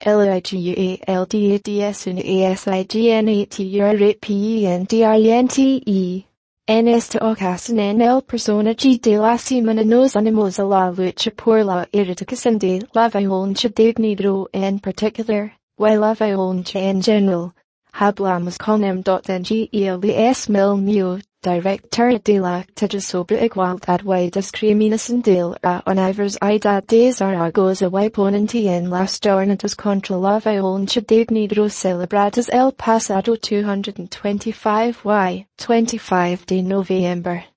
LIGUALDADSUNASIGNATURAPENDRENTE. En esta ocasión en el personaje de la semana nos animamos a la lucha por la erradicación de la violencia de género en particular, y la violencia en general. Hablamos con M.Ng y él es Mel Mew, director de la Cátedra sobre Igualdad y Discriminación de la Universidad de Zaragoza y ponente en las jornadas contra la violencia de género celebradas el pasado 225 de noviembre.